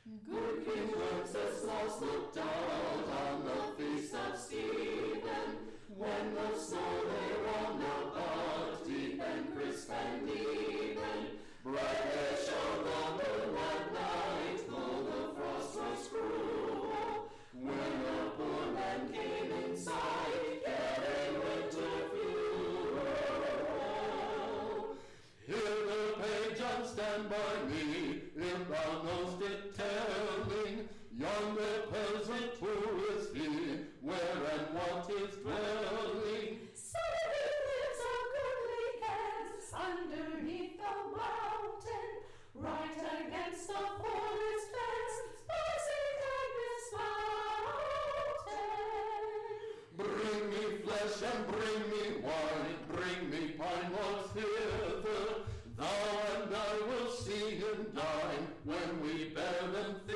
Good King Wenceslas looked out on the feast of Stephen, when the snow lay round about, deep and crisp and even. Brightly shone the moon that night, though the frost was cruel. When the poor man came inside, carrying winter fuel. Hear the page stand by me, if thou know'st it telling, yonder peasant, who is he, where and what is dwelling? Somebody lives a goodly Kansas underneath the mountain, right against the forest fence, by St. Agnes Mountain. Bring me flesh and bring me wine, bring me pine logs hither, thou and I will see him dine, when we bear them